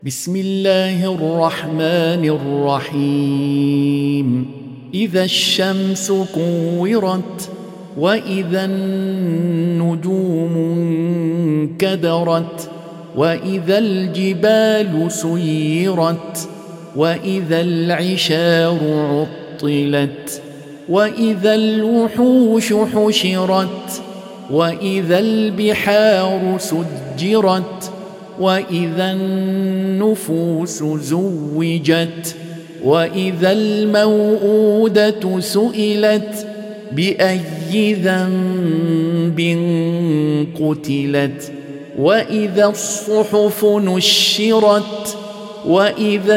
بسم الله الرحمن الرحيم. إذا الشمس كورت وإذا النجوم انكدرت وإذا الجبال سيرت وإذا العشار عطلت وإذا الوحوش حشرت وإذا البحار سجرت وإذا النفوس زوجت وإذا الموءودة سئلت بأي ذنب قتلت وإذا الصحف نشرت وإذا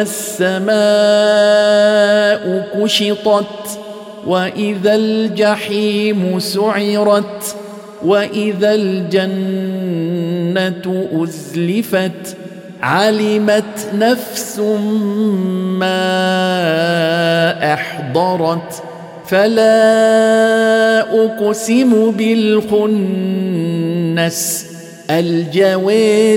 السماء كشطت وإذا الجحيم سعرت وإذا الجنة أزلفت علمت نفس ما أحضرت فلا أقسم بالخنس الجوار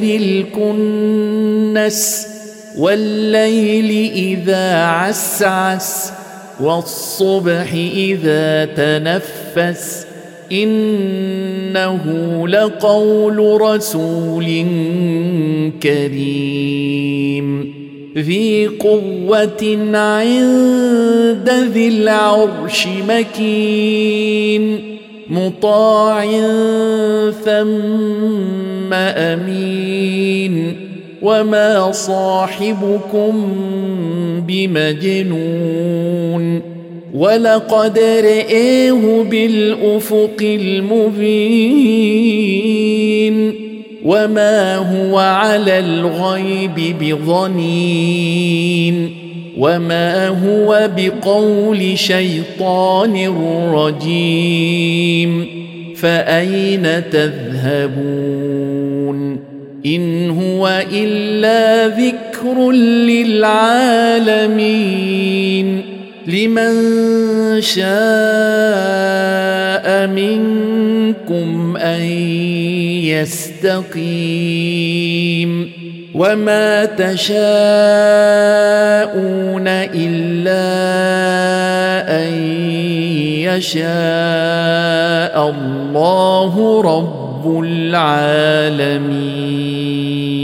الكنس والليل إذا عسعس والصبح إذا تنفس إنه لقول رسول كريم ذي قوة عند ذي العرش مكين مطاع ثم أمين وما صاحبكم بمجنون ولقد رآه بالأفق المبين وما هو على الغيب بضنين وما هو بقول شيطان رجيم فأين تذهبون إن هو إلا ذكر للعالمين لمن شاء منكم أن يستقيم وما تشاءون إلا أن يشاء الله رب العالمين.